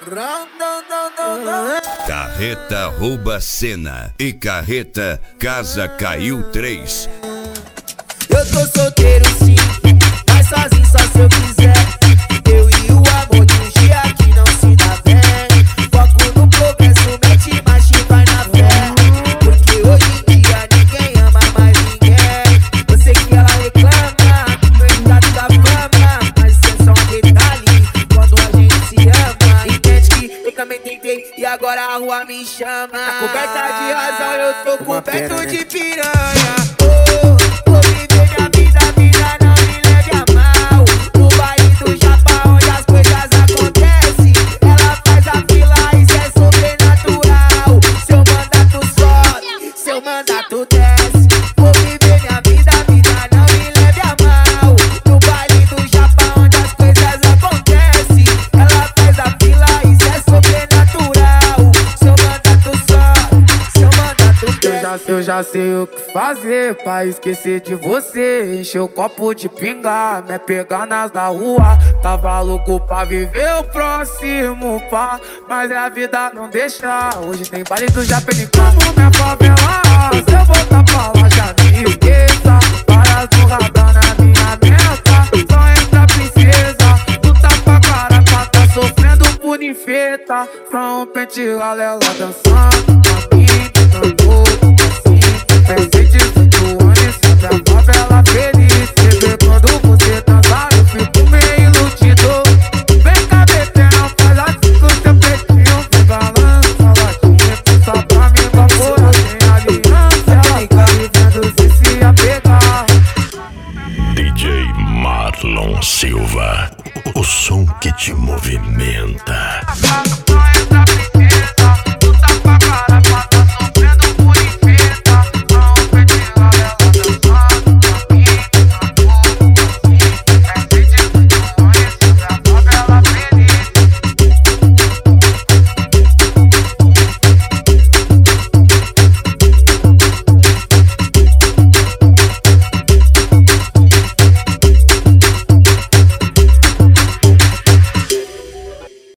Carreta rouba cena e carreta casa caiu 3. Eu tô solteiro sim, mas sozinho só se eu quiser. Eu e o amor de um dia que não se dá bem. Foco no progresso, mete marcha e vai na fé. Porque hoje em dia ninguém ama mais ninguém. Eu sei que ela reclama do estado da fama, mas isso é só um detalhe quando a gente se ama. Entende que eu também tentei e agora a rua me chama. Coberta de razão, eu tô coberto de piranha. Vou viver minha vida não me leve a mal. No baile do Japão onde as coisas acontecem, ela faz a fila, isso é sobrenatural. Seu mandato sobe, seu mandato desce. Vou viver minha vida não me leve a mal. No baile do Japão onde as coisas acontecem, ela faz a fila, isso é sobrenatural. Seu mandato sobe, seu mandato desce. Eu já sei o que fazer pra esquecer de você. Encher o copo de pinga, me pegar nas da rua. Tava louco pra viver o próximo pá, mas a vida não deixa. Hoje tem baile do Japão como minha favela. Se eu voltar pra lá já me esqueça. Várias do radar na minha meta. Só entra princesa, tu tá pra caraca, tá sofrendo por infeta. Pra um pente ela dançando pra mim, cantou. Pensei de tudo antes, sempre a favela feliz. Sempre quando você dançar eu fico meio iludido. Vem cá, betão, faz assim com teu peitinho. Vem balança, latinha, só pra mim vapora sem aliança. Fica vivendo se apegar. DJ Marlon Silva, o som que te movimenta.